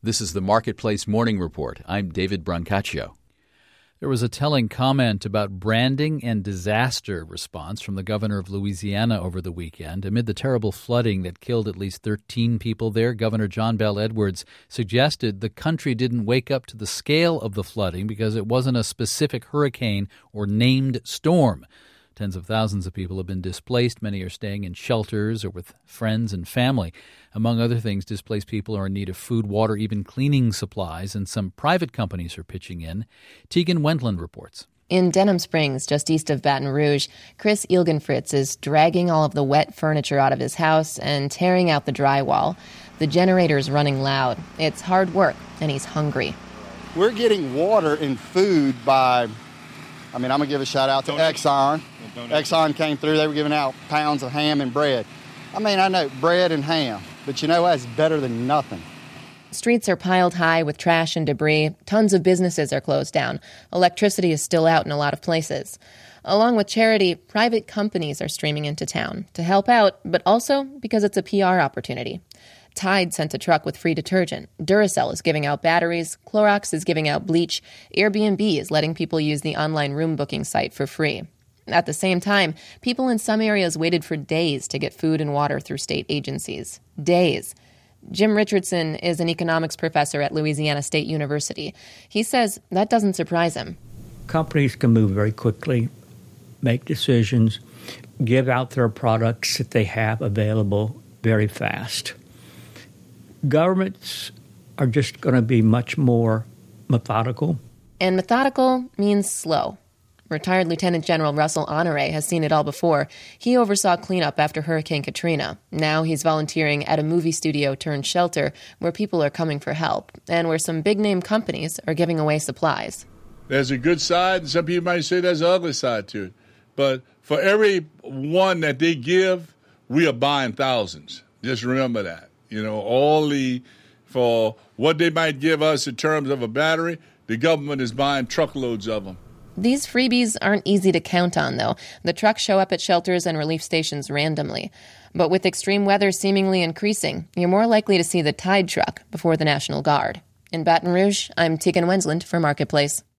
This is the Marketplace Morning Report. I'm David Brancaccio. There was a telling comment about branding and disaster response from the governor of Louisiana over the weekend. Amid the terrible flooding that killed at least 13 people there, Governor John Bel Edwards suggested the country didn't wake up to the scale of the flooding because it wasn't a specific hurricane or named storm. Tens of thousands of people have been displaced. Many are staying in shelters or with friends and family. Among other things, displaced people are in need of food, water, even cleaning supplies, and some private companies are pitching in. Tegan Wendland reports. In Denham Springs, just east of Baton Rouge, Chris Ilgenfritz is dragging all of the wet furniture out of his house and tearing out the drywall. The generator's running loud. It's hard work, and he's hungry. We're getting water and food by, I'm going to give a shout out to Exxon. Exxon came through. They were giving out pounds of ham and bread. I know bread and ham, but that's better than nothing. Streets are piled high with trash and debris. Tons of businesses are closed down. Electricity is still out in a lot of places. Along with charity, private companies are streaming into town to help out, but also because it's a PR opportunity. Tide sent a truck with free detergent. Duracell is giving out batteries. Clorox is giving out bleach. Airbnb is letting people use the online room booking site for free. At the same time, people in some areas waited for days to get food and water through state agencies. Days. Jim Richardson is an economics professor at Louisiana State University. He says that doesn't surprise him. Companies can move very quickly, make decisions, give out their products that they have available very fast. Governments are just going to be much more methodical. And methodical means slow. Retired Lieutenant General Russell Honore has seen it all before. He oversaw cleanup after Hurricane Katrina. Now he's volunteering at a movie studio turned shelter where people are coming for help and where some big-name companies are giving away supplies. There's a good side, and some people might say there's an ugly side to it. But for every one that they give, we are buying thousands. Just remember that. For what they might give us in terms of a battery, the government is buying truckloads of them. These freebies aren't easy to count on, though. The trucks show up at shelters and relief stations randomly. But with extreme weather seemingly increasing, you're more likely to see the Tide truck before the National Guard. In Baton Rouge, I'm Tegan Wendland for Marketplace.